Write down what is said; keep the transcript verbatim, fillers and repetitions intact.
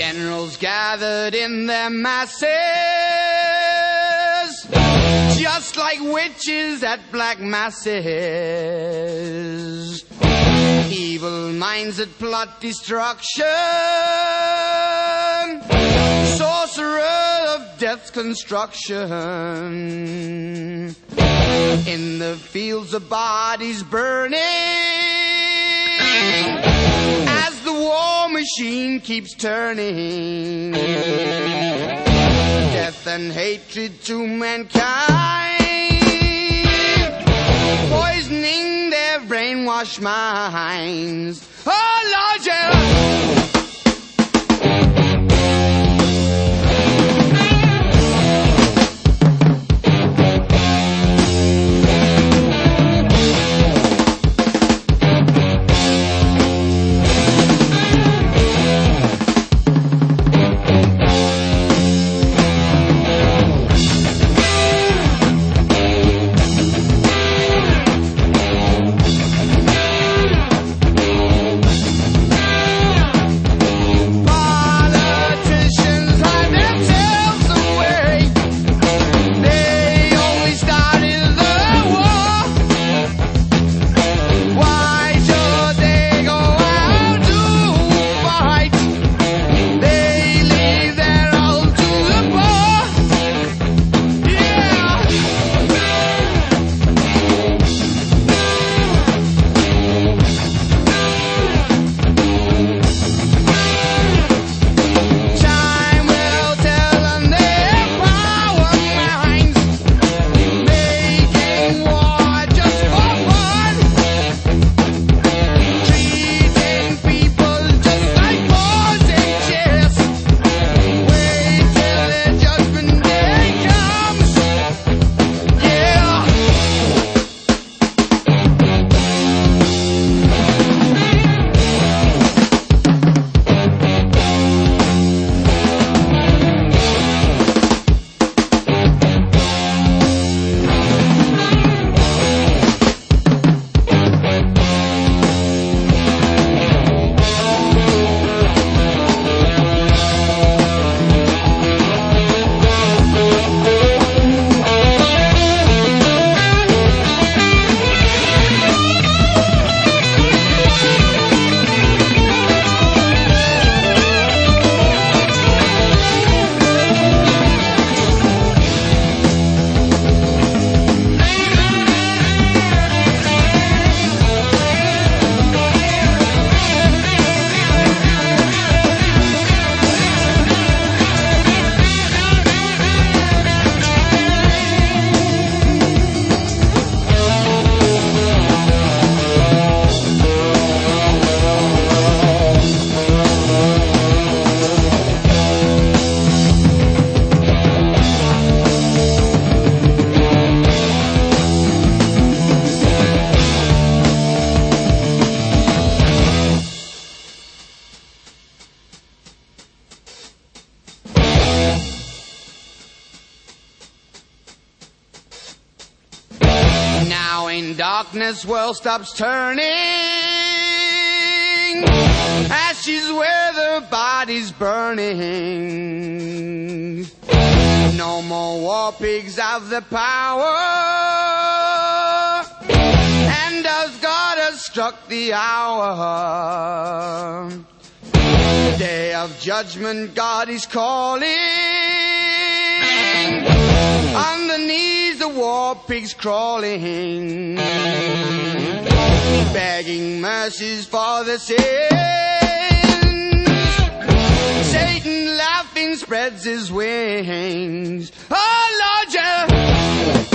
Generals gathered in their masses, just like witches at black masses. Evil minds that plot destruction, sorcerer of death's construction. In the fields of bodies burning, as the war machine keeps turning. Death and hatred to mankind, poisoning their brainwashed minds. Oh Lord, yeah. Darkness, world stops turning, ashes where the body's burning. No more war pigs have the power, and as God has struck the hour, day of judgment God is calling. On the knees the war pigs crawling, begging mercies for the sins. Satan laughing spreads his wings. Oh Lord, yeah.